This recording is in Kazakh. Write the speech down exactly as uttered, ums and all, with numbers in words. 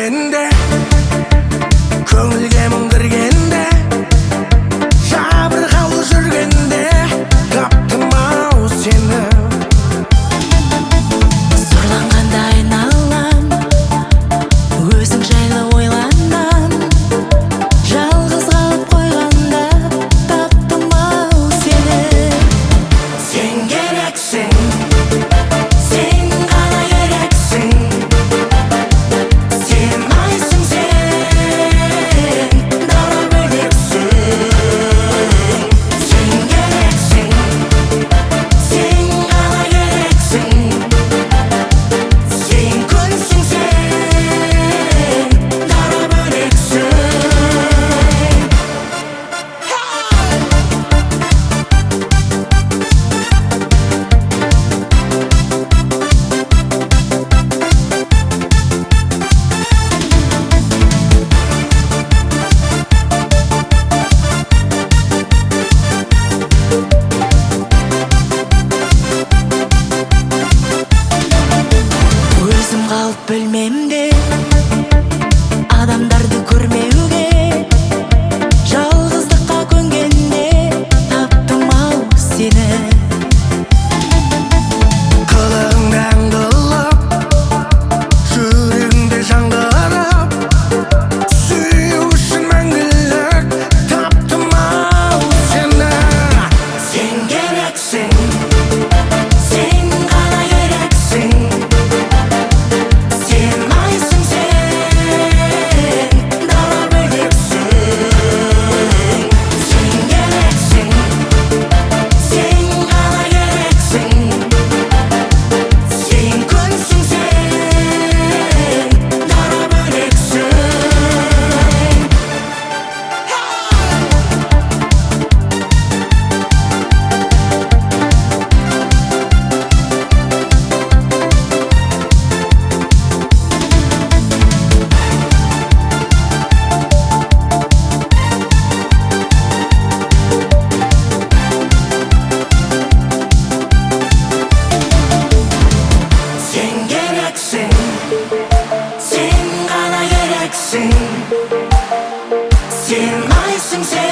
көргенде, көңілге мұң кіргенде, жабырқаулы жүргенде таптым ау сені. Сорланғанда айналам, өзің жайлы ойланам, жалғыз қалып қойғанда таптым ау сені. Сен керексің, сен ғана керексің, сен айсың, сен дара бөлексің. Сен керексің, сен ғана керексің, сен күнсің, сен дара бөлексің. Өзім қалып бөлмемде, адамдарды көрмеуге, жалғыздыққа көнгенде таптым ау сені. Қылығыңды аңдылып, жүрегіңде жаңғырып, сүю үшін мәңгілік таптым ау сені. Сен керексің, сен ғана керексің, сен айсың, сен дара бөлексің. Сен керексің, сен ғана керексің, сен күнсің, сен дара бөлексің. Sen gereksin, sen ғана керексің, сен айсың, сен